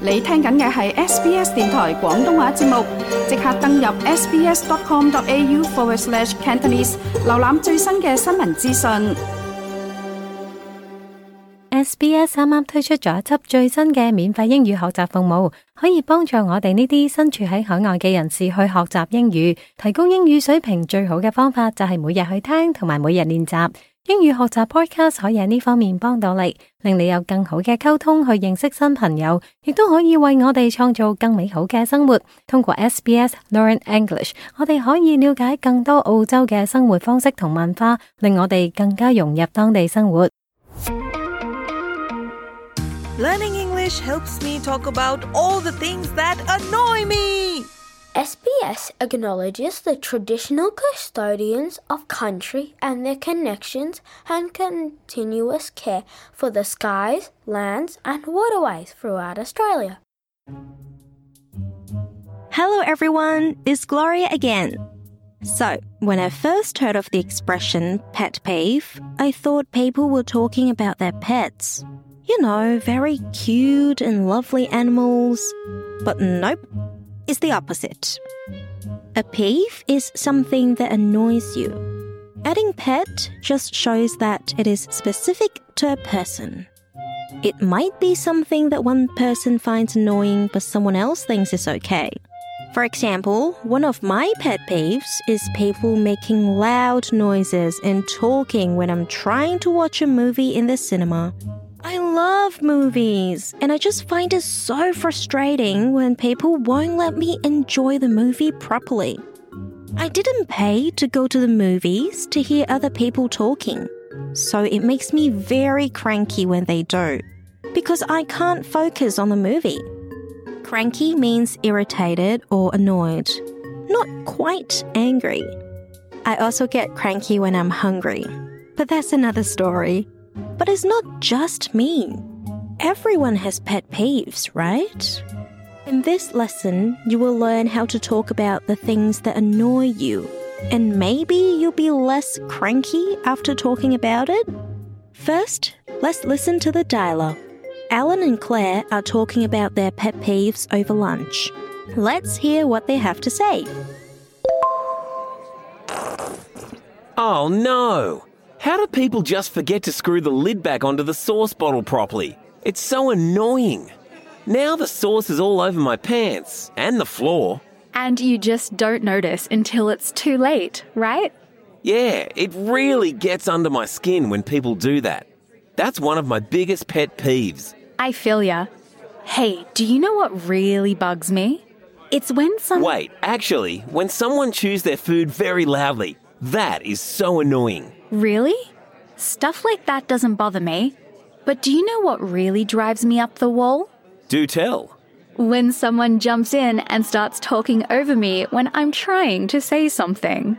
你聽緊嘅係 SBS 電台廣東話節目，即刻登入 sbs.com.au/Cantonese 瀏覽最新嘅新聞資訊。 SBS 啱啱推出咗一輯最新嘅免費英語學習服務，可以幫助我哋呢啲身處喺海外嘅人士去學習英語。提高英語水平最好嘅方法就係每日去聽同埋每日練習。英語學習 podcast 可以喺呢方面幫到你，令你有更好嘅溝通去認識新朋友，亦都可以為我哋創造更美好嘅生活。通過 SBS Learn English， 我哋可以了解更多澳洲嘅生活方式同文化，令我哋更加融入當地生活。 Learning English helps me talk about all the things that annoy me. SBS acknowledges the traditional custodians of country and their connections and continuous care for the skies, lands and waterways throughout Australia. Hello everyone, it's Gloria again. So, when I first heard of the expression pet peeve, I thought people were talking about their pets. You know, very cute and lovely animals. But nope, it's the opposite. A peeve is something that annoys you. Adding pet just shows that it is specific to a person. It might be something that one person finds annoying but someone else thinks is okay. For example, one of my pet peeves is people making loud noises and talking when I'm trying to watch a movie in the cinema. I love movies, and I just find it so frustrating when people won't let me enjoy the movie properly. I didn't pay to go to the movies to hear other people talking, so it makes me very cranky when they do, because I can't focus on the movie. Cranky means irritated or annoyed, not quite angry. I also get cranky when I'm hungry, but that's another story. But it's not just me. Everyone has pet peeves, right? In this lesson, you will learn how to talk about the things that annoy you, and maybe you'll be less cranky after talking about it. First, let's listen to the dialogue. Alan and Claire are talking about their pet peeves over lunch. Let's hear what they have to say. Oh no! How do people just forget to screw the lid back onto the sauce bottle properly? It's so annoying. Now the sauce is all over my pants and the floor. And you just don't notice until it's too late, right? Yeah, it really gets under my skin when people do that. That's one of my biggest pet peeves. I feel ya. Hey, do you know what really bugs me? It's when Wait, actually, when someone chews their food very loudly, that is so annoying. Really? Stuff like that doesn't bother me. But do you know what really drives me up the wall? Do tell. When someone jumps in and starts talking over me when I'm trying to say something.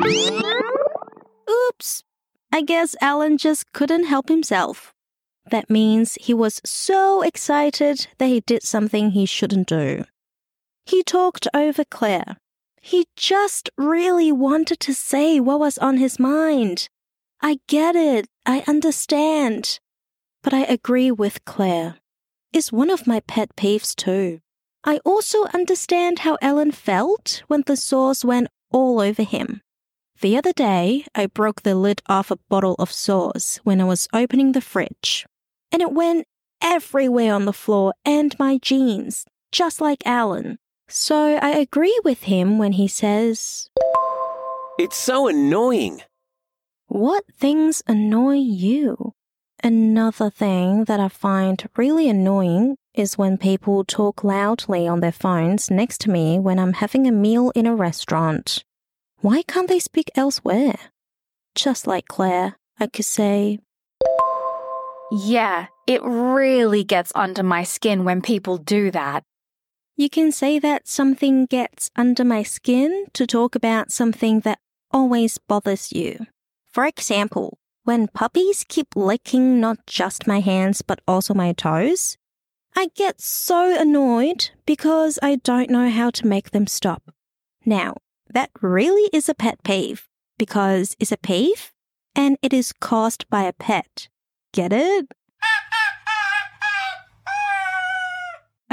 Oops! I guess Alan just couldn't help himself. That means he was so excited that he did something he shouldn't do. He talked over Claire. He just really wanted to say what was on his mind. I get it. I understand. But I agree with Claire. It's one of my pet peeves too. I also understand how Alan felt when the sauce went all over him. The other day, I broke the lid off a bottle of sauce when I was opening the fridge. And it went everywhere on the floor and my jeans, just like Alan. So I agree with him when he says, It's so annoying. What things annoy you? Another thing that I find really annoying is when people talk loudly on their phones next to me when I'm having a meal in a restaurant. Why can't they speak elsewhere? Just like Claire, I could say, Yeah, it really gets under my skin when people do that. You can say that something gets under my skin to talk about something that always bothers you. For example, when puppies keep licking not just my hands but also my toes, I get so annoyed because I don't know how to make them stop. Now, that really is a pet peeve because it's a peeve and it is caused by a pet. Get it?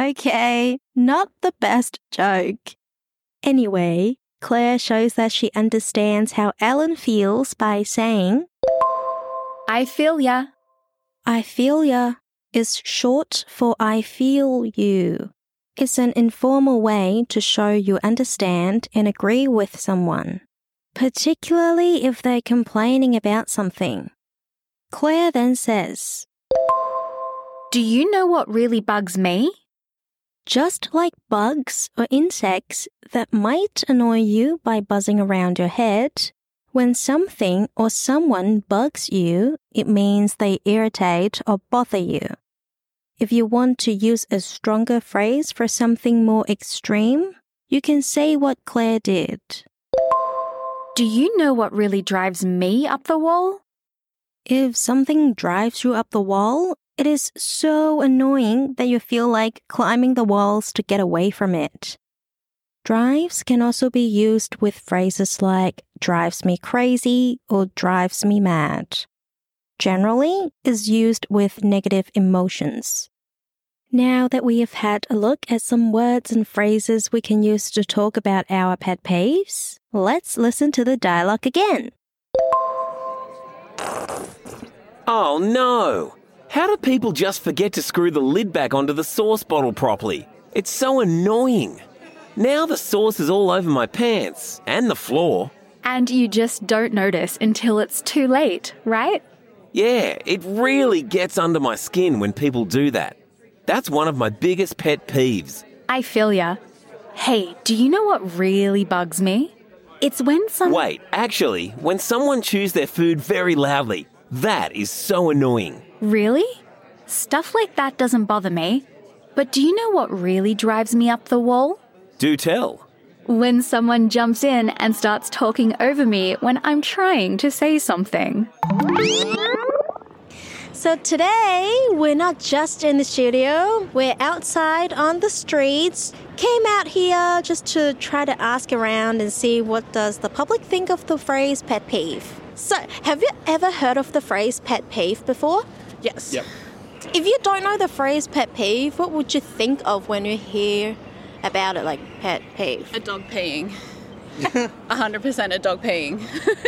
Okay, not the best joke. Anyway, Claire shows that she understands how Ellen feels by saying, I feel ya. I feel ya is short for I feel you. It's an informal way to show you understand and agree with someone, particularly if they're complaining about something. Claire then says, Do you know what really bugs me? just like bugs or insects that might annoy you by buzzing around your head, when something or someone bugs you, it means they irritate or bother you. If you want to use a stronger phrase for something more extreme, you can say what Claire did. Do you know what really drives me up the wall? If something drives you up the wall, it is so annoying that you feel like climbing the walls to get away from it. Drives can also be used with phrases like drives me crazy or drives me mad. Generally, is used with negative emotions. Now that we have had a look at some words and phrases we can use to talk about our pet peeves, let's listen to the dialogue again. Oh no! How do people just forget to screw the lid back onto the sauce bottle properly? It's so annoying. Now the sauce is all over my pants and the floor. And you just don't notice until it's too late, right? Yeah, it really gets under my skin when people do that. That's one of my biggest pet peeves. I feel ya. Hey, do you know what really bugs me? It's when Wait, actually, when someone chews their food very loudly, that is so annoying. Really? Stuff like that doesn't bother me. But do you know what really drives me up the wall? Do tell. When someone jumps in and starts talking over me when I'm trying to say something. So today, we're not just in the studio, we're outside on the streets. Came out here just to try to ask around and see what does the public think of the phrase pet peeve. So, have you ever heard of the phrase pet peeve before? Yes. Yep. If you don't know the phrase pet peeve, what would you think of when you hear about it, like pet peeve? A dog peeing. 100% a dog peeing.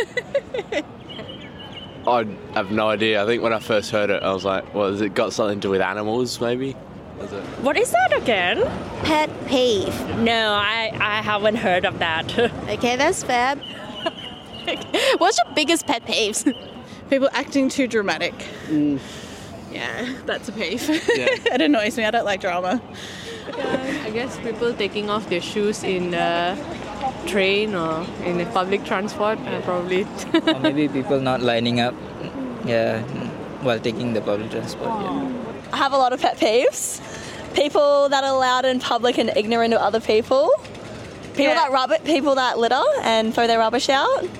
I have no idea. I think when I first heard it, I was like, well, has it got something to do with animals, maybe? Is it? What is that again? Pet peeve. No, I haven't heard of that. Okay, that's fair. What's your biggest pet peeves? People acting too dramatic. Yeah, that's a peeve. Yeah. It annoys me. I don't like drama. I guess people taking off their shoes in the train or in the public transport, probably. Or maybe people not lining up, while taking the public transport. Yeah. I have a lot of pet peeves. People that are loud in public and ignorant of other people. People that litter and throw their rubbish out.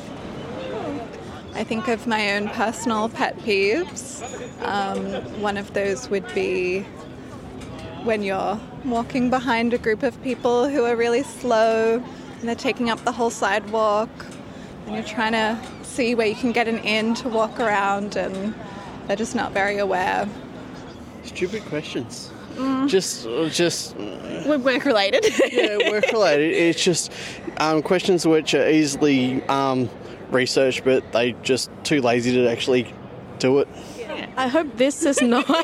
I think of my own personal pet peeves. One of those would be when you're walking behind a group of people who are really slow and they're taking up the whole sidewalk and you're trying to see where you can get an in to walk around and they're just not very aware. Stupid questions. Just We're work related. yeah, work related. It's just questions which are easily researched, but they just too lazy to actually do it. I hope this is not... No,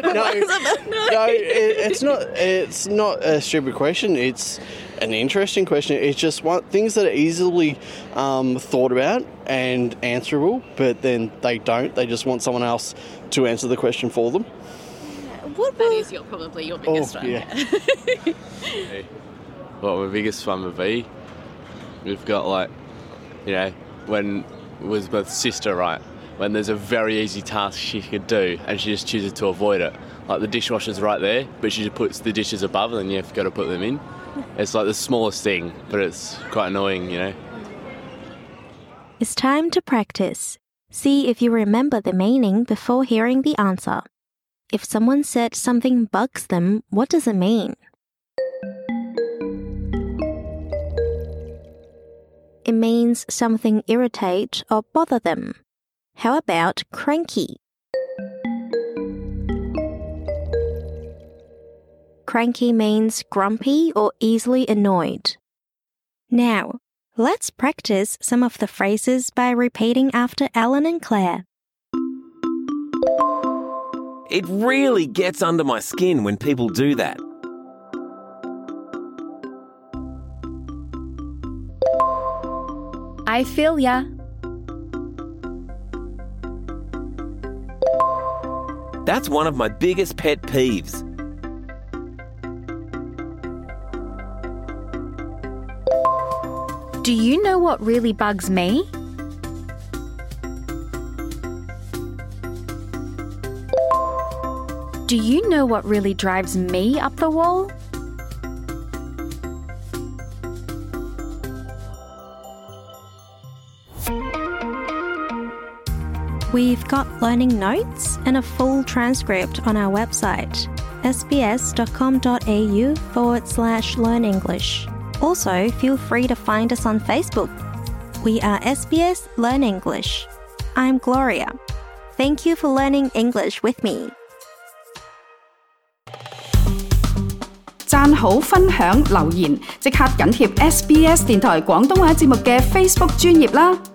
it's not. It's not a stupid question. It's an interesting question. It's just things that are easily thought about and answerable, but then they don't. They just want someone else to answer the question for them. That is probably your biggest one. Yeah. What my biggest one would be, we've got when it was my sister, right? When there's a very easy task she could do and she just chooses to avoid it. Like the dishwasher's right there, but she just puts the dishes above and then you have got to put them in. It's like the smallest thing, but it's quite annoying, It's time to practice. See if you remember the meaning before hearing the answer. If someone said something bugs them, what does it mean? It means something irritate or bother them. How about cranky? cranky means grumpy or easily annoyed. Now, let's practice some of the phrases by repeating after Ellen and Claire. It really gets under my skin when people do that. I feel ya. That's one of my biggest pet peeves. Do you know what really bugs me? Do you know what really drives me up the wall? We've got learning notes and a full transcript on our website, sbs.com.au/learnenglish. Also, feel free to find us on Facebook. We are SBS Learn English. I'm Gloria. Thank you for learning English with me. 讚好、分享、留言，即刻緊貼SBS 電台廣東話節目嘅 Facebook 專頁啦！